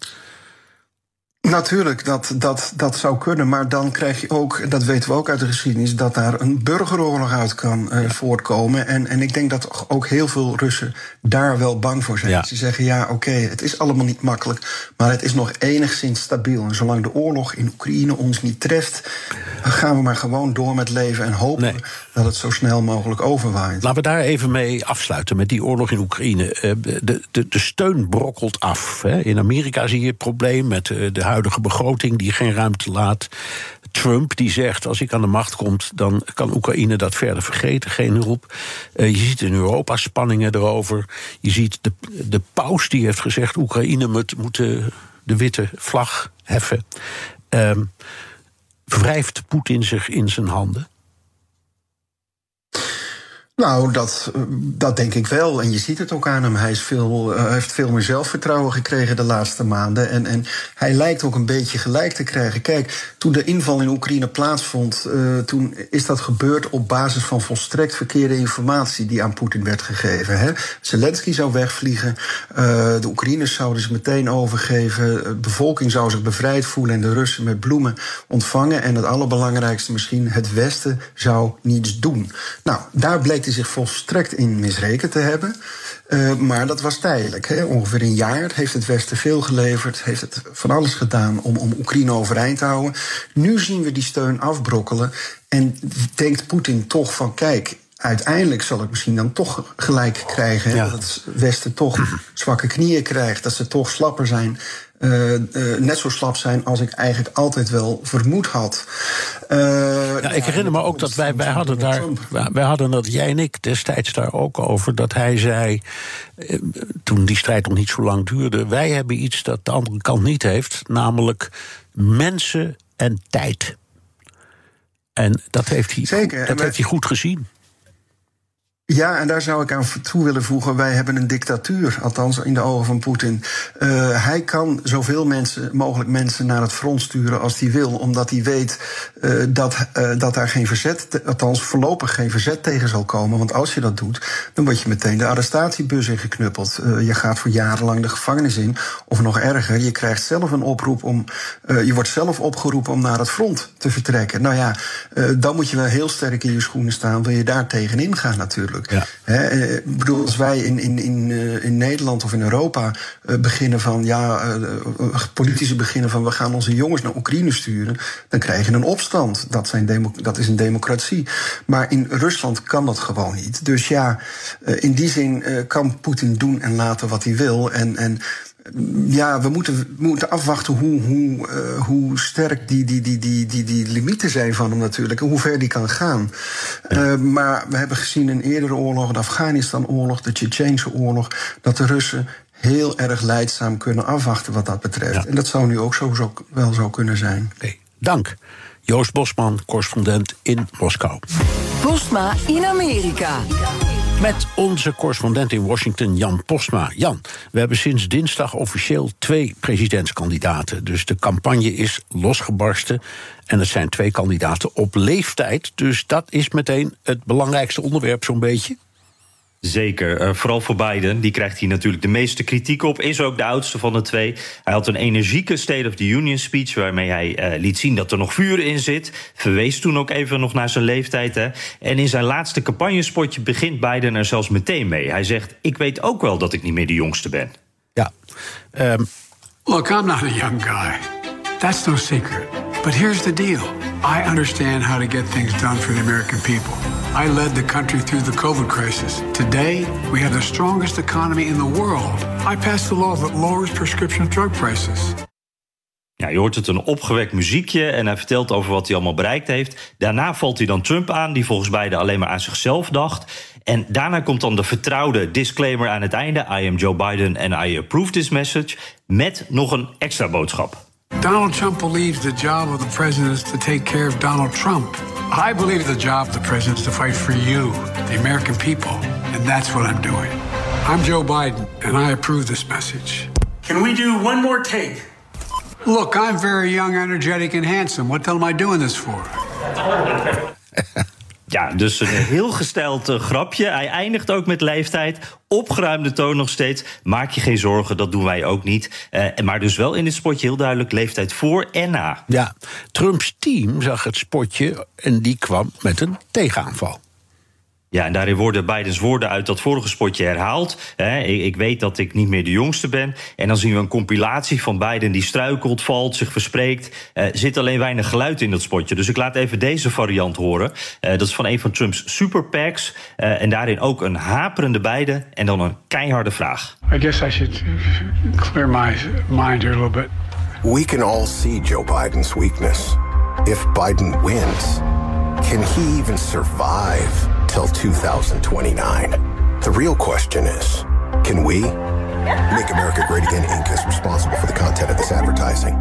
Natuurlijk, dat, dat, dat zou kunnen, maar dan krijg je ook, dat weten we ook uit de geschiedenis, dat daar een burgeroorlog uit kan uh, voortkomen. En, en ik denk dat ook heel veel Russen daar wel bang voor zijn. Ja. Ze zeggen, ja, oké, okay, het is allemaal niet makkelijk, maar het is nog enigszins stabiel. En zolang de oorlog in Oekraïne ons niet treft, gaan we maar gewoon door met leven en hopen nee. dat het zo snel mogelijk overwaait. Laten we daar even mee afsluiten, met die oorlog in Oekraïne. De, de, de steun brokkelt af. Hè. In Amerika zie je het probleem met de huidige begroting die geen ruimte laat. Trump die zegt, als ik aan de macht kom, dan kan Oekraïne dat verder vergeten, geen hulp. Uh, je ziet in Europa spanningen erover. Je ziet de, de paus die heeft gezegd, Oekraïne moet, moet de, de witte vlag heffen. Um, wrijft Poetin zich in zijn handen? Nou, dat, dat denk ik wel. En je ziet het ook aan hem. Hij is veel, uh, heeft veel meer zelfvertrouwen gekregen de laatste maanden. En, en hij lijkt ook een beetje gelijk te krijgen. Kijk, toen de inval in Oekraïne plaatsvond, uh, toen is dat gebeurd op basis van volstrekt verkeerde informatie die aan Poetin werd gegeven. Hè. Zelensky zou wegvliegen, uh, de Oekraïners zouden zich meteen overgeven, de bevolking zou zich bevrijd voelen en de Russen met bloemen ontvangen. En het allerbelangrijkste misschien, het Westen zou niets doen. Nou, daar bleek zich volstrekt in misrekend te hebben. Uh, maar dat was tijdelijk. Hè. Ongeveer een jaar heeft het Westen veel geleverd, heeft het van alles gedaan om, om Oekraïne overeind te houden. Nu zien we die steun afbrokkelen en denkt Poetin toch van, kijk, uiteindelijk zal ik misschien dan toch gelijk krijgen. Ja. Dat het Westen toch zwakke knieën krijgt, dat ze toch slapper zijn. Uh, uh, net zo slap zijn als ik eigenlijk altijd wel vermoed had. Uh, ja, ik herinner me ook dat wij, wij hadden daar, wij hadden dat, jij en ik destijds daar ook over, dat hij zei, uh, toen die strijd nog niet zo lang duurde, wij hebben iets dat de andere kant niet heeft, namelijk mensen en tijd. En dat heeft hij, Zeker. Dat wij, heeft hij goed gezien. Ja, en daar zou ik aan toe willen voegen, wij hebben een dictatuur, althans in de ogen van Poetin. Uh, hij kan zoveel mensen, mogelijk mensen naar het front sturen als hij wil, omdat hij weet uh, dat, uh, dat daar geen verzet, althans voorlopig geen verzet tegen zal komen. Want als je dat doet, dan word je meteen de arrestatiebus ingeknuppeld. Uh, je gaat voor jarenlang de gevangenis in, of nog erger, je krijgt zelf een oproep om, uh, je wordt zelf opgeroepen om naar het front te vertrekken. Nou ja, uh, dan moet je wel heel sterk in je schoenen staan, wil je daar tegenin gaan natuurlijk. Ja. He, ik bedoel, als wij in, in, in, in Nederland of in Europa uh, beginnen van, ja, uh, politici beginnen van, we gaan onze jongens naar Oekraïne sturen, dan krijg je een opstand. Dat, zijn demo, dat is een democratie. Maar in Rusland kan dat gewoon niet. Dus ja, uh, in die zin uh, kan Poetin doen en laten wat hij wil. En, en ja, we moeten, we moeten afwachten hoe, hoe, uh, hoe sterk die, die, die, die, die, die limieten zijn van hem natuurlijk. En hoe ver die kan gaan. Uh, maar we hebben gezien in eerdere oorlogen, de Afghanistan-oorlog, de Tsjetsjeense oorlog, dat de Russen heel erg lijdzaam kunnen afwachten wat dat betreft. Ja. En dat zou nu ook zo, zo, wel zo kunnen zijn. Okay, dank. Joost Bosman, correspondent in Moskou. Postma in Amerika. Met onze correspondent in Washington, Jan Postma. Jan, we hebben sinds dinsdag officieel twee presidentskandidaten. Dus de campagne is losgebarsten. En het zijn twee kandidaten op leeftijd. Dus dat is meteen het belangrijkste onderwerp zo'n beetje. Zeker, uh, vooral voor Biden. Die krijgt hier natuurlijk de meeste kritiek op. Is ook de oudste van de twee. Hij had een energieke State of the Union speech waarmee hij uh, liet zien dat er nog vuur in zit. Verwees toen ook even nog naar zijn leeftijd. Hè. En in zijn laatste campagnespotje begint Biden er zelfs meteen mee. Hij zegt, ik weet ook wel dat ik niet meer de jongste ben. Ja. Um... Look, I'm not a young guy. That's no secret. But here's the deal. I understand how to get things done for the American people. I led the country through the COVID crisis. Today, we have the strongest economy in the world. I passed a law that lowers prescription drug prices. Ja, je hoort het een opgewekt muziekje en hij vertelt over wat hij allemaal bereikt heeft. Daarna valt hij dan Trump aan, die volgens Biden alleen maar aan zichzelf dacht. En daarna komt dan de vertrouwde disclaimer aan het einde. I am Joe Biden and I approve this message. Met nog een extra boodschap. Donald Trump believes the job of the president is to take care of Donald Trump. I believe the job of the president is to fight for you, the American people. And that's what I'm doing. I'm Joe Biden and I approve this message. Can we do one more take? Look, I'm very young, energetic and handsome. What the hell am I doing this for? Ja, dus een heel gesteld uh, grapje. Hij eindigt ook met leeftijd. Opgeruimde toon nog steeds. Maak je geen zorgen, dat doen wij ook niet. Uh, maar dus wel in dit spotje heel duidelijk leeftijd voor en na. Ja, Trumps team zag het spotje en die kwam met een tegenaanval. Ja, en daarin worden Bidens woorden uit dat vorige spotje herhaald. He, ik, ik weet dat ik niet meer de jongste ben. En dan zien we een compilatie van Biden die struikelt, valt, zich verspreekt. Er uh, zit alleen weinig geluid in dat spotje. Dus ik laat even deze variant horen. Uh, dat is van een van Trumps super PACs. Uh, en daarin ook een haperende Biden en dan een keiharde vraag. I guess I should clear my mind here a little bit. We can all see Joe Biden's weakness. If Biden wins, can he even survive till two thousand twenty-nine? The real question is, can we? Make America Great Again Incorporated is responsible for the content of this advertising.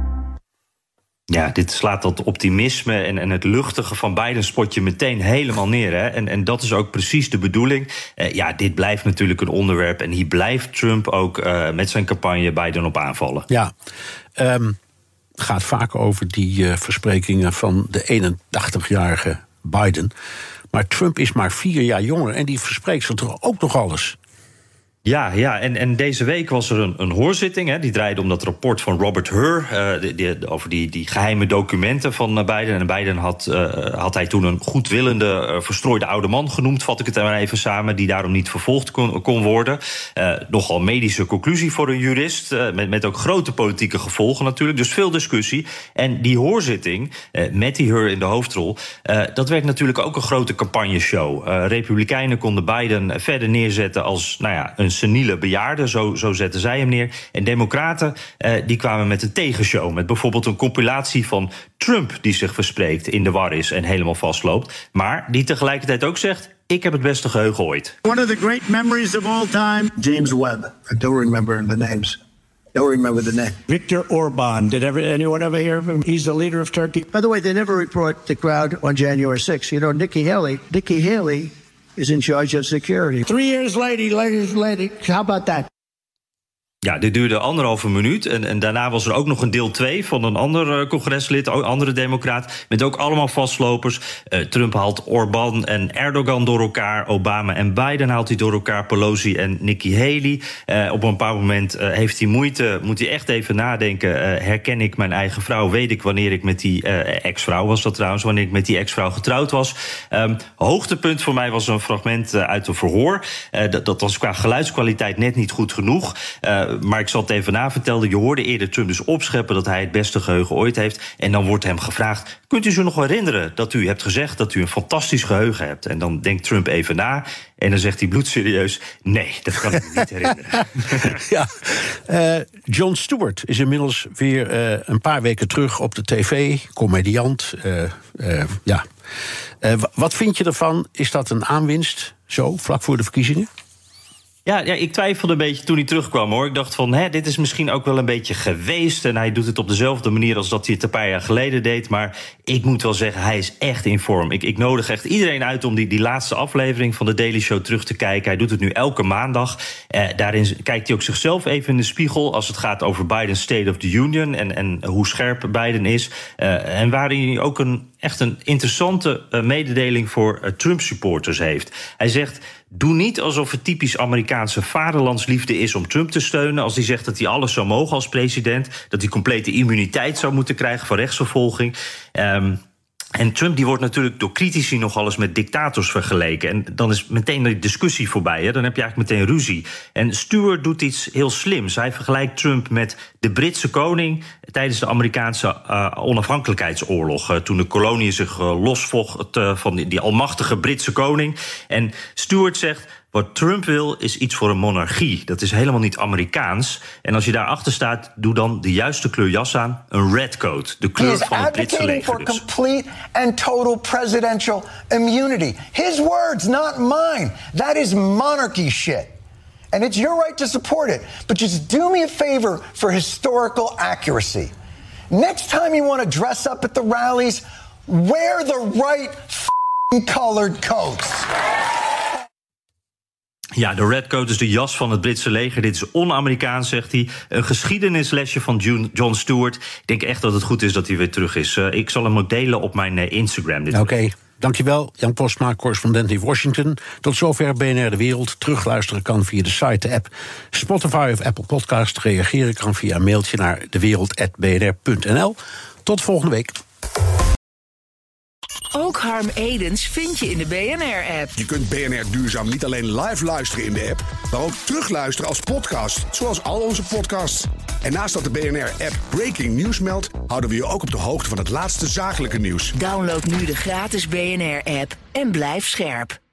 Ja, dit slaat dat optimisme en, en het luchtige van Bidens spotje meteen helemaal neer. Hè? En, en dat is ook precies de bedoeling. Uh, ja, dit blijft natuurlijk een onderwerp. En hier blijft Trump ook uh, met zijn campagne Biden op aanvallen. Ja, um, het gaat vaak over die uh, versprekingen van de eenentachtigjarige Biden. Maar Trump is maar vier jaar jonger en die verspreekt zich toch ook nog alles. Ja, ja en, en deze week was er een, een hoorzitting. Hè, die draaide om dat rapport van Robert Hur. Uh, die, die, over die, die geheime documenten van uh, Biden. En Biden had, uh, had hij toen een goedwillende, uh, verstrooide oude man genoemd. Vat ik het maar even samen. Die daarom niet vervolgd kon, kon worden. Uh, nogal medische conclusie voor een jurist. Uh, met, met ook grote politieke gevolgen natuurlijk. Dus veel discussie. En die hoorzitting, uh, met die Hur in de hoofdrol. Uh, dat werd natuurlijk ook een grote campagneshow. Uh, Republikeinen konden Biden verder neerzetten als nou ja, een seniele bejaarde, zo, zo zetten zij hem neer. En democraten eh, die kwamen met een tegenshow. Met bijvoorbeeld een compilatie van Trump die zich verspreekt, in de war is en helemaal vastloopt. Maar die tegelijkertijd ook zegt, ik heb het beste geheugen ooit. One of the great memories of all time, James Webb. I don't remember the names. Don't remember the name. Viktor Orban. Did ever, anyone ever hear of him? He's the leader of Turkey. By the way, they never report the crowd on January sixth. You know, Nikki Haley. Nikki Haley is in charge of security. Three years later, later, later. How about that? Ja, dit duurde anderhalve minuut. En, en daarna was er ook nog een deel twee van een ander uh, congreslid, een andere democraat, met ook allemaal vastlopers. Uh, Trump haalt Orbán en Erdogan door elkaar. Obama en Biden haalt hij door elkaar. Pelosi en Nikki Haley. Uh, op een bepaald moment uh, heeft hij moeite, moet hij echt even nadenken. Uh, herken ik mijn eigen vrouw? Weet ik wanneer ik met die uh, ex-vrouw was dat trouwens, wanneer ik met die ex-vrouw getrouwd was? Um, hoogtepunt voor mij was een fragment uh, uit een verhoor. Uh, dat, dat was qua geluidskwaliteit net niet goed genoeg. Uh, Maar ik zal het even navertellen. Je hoorde eerder Trump dus opscheppen dat hij het beste geheugen ooit heeft. En dan wordt hem gevraagd, kunt u zich nog herinneren dat u hebt gezegd dat u een fantastisch geheugen hebt? En dan denkt Trump even na en dan zegt hij bloedserieus, nee, dat kan ik me niet herinneren. Ja, uh, Jon Stewart is inmiddels weer uh, een paar weken terug op de tv, comediant. Uh, uh, ja. uh, wat vind je ervan? Is dat een aanwinst, zo, vlak voor de verkiezingen? Ja, ja, ik twijfelde een beetje toen hij terugkwam, hoor. Ik dacht van, hè, dit is misschien ook wel een beetje geweest. En hij doet het op dezelfde manier als dat hij het een paar jaar geleden deed. Maar ik moet wel zeggen, hij is echt in vorm. Ik, ik nodig echt iedereen uit om die, die laatste aflevering van de Daily Show terug te kijken. Hij doet het nu elke maandag. Eh, daarin kijkt hij ook zichzelf even in de spiegel als het gaat over Biden's State of the Union en, en hoe scherp Biden is. Uh, en waarin hij ook een echt een interessante uh, mededeling voor uh, Trump-supporters heeft. Hij zegt, doe niet alsof het typisch Amerikaanse vaderlandsliefde is om Trump te steunen. Als hij zegt dat hij alles zou mogen als president, dat hij complete immuniteit zou moeten krijgen voor rechtsvervolging. Um, En Trump die wordt natuurlijk door critici nogal eens met dictators vergeleken. En dan is meteen de discussie voorbij. Hè? Dan heb je eigenlijk meteen ruzie. En Stewart doet iets heel slims. Hij vergelijkt Trump met de Britse koning tijdens de Amerikaanse uh, onafhankelijkheidsoorlog. Uh, toen de koloniën zich uh, losvochten uh, van die, die almachtige Britse koning. En Stewart zegt, wat Trump wil is iets voor een monarchie. Dat is helemaal niet Amerikaans. En als je daarachter staat, doe dan de juiste kleur jas aan. Een redcoat, de kleur van het Britse leger. For dus. Complete and total presidential immunity. His words, not mine. That is monarchy shit. And it's your right to support it. But just do me a favor for historical accuracy. Next time you want to dress up at the rallies, wear the right f***ing colored coats. Ja, de redcoat is de jas van het Britse leger. Dit is on-Amerikaans, zegt hij. Een geschiedenislesje van Jon Stewart. Ik denk echt dat het goed is dat hij weer terug is. Uh, ik zal hem ook delen op mijn uh, Instagram. Oké, okay. Dankjewel. Jan Postma, correspondent in Washington. Tot zover B N R De Wereld. Terugluisteren kan via de site, de app Spotify of Apple Podcast. Reageren kan via een mailtje naar dewereld apenstaartje b n r punt n l. Tot volgende week. Ook Harm Edens vind je in de B N R-app. Je kunt B N R Duurzaam niet alleen live luisteren in de app, maar ook terugluisteren als podcast, zoals al onze podcasts. En naast dat de B N R-app Breaking News meldt, houden we je ook op de hoogte van het laatste zakelijke nieuws. Download nu de gratis B N R-app en blijf scherp.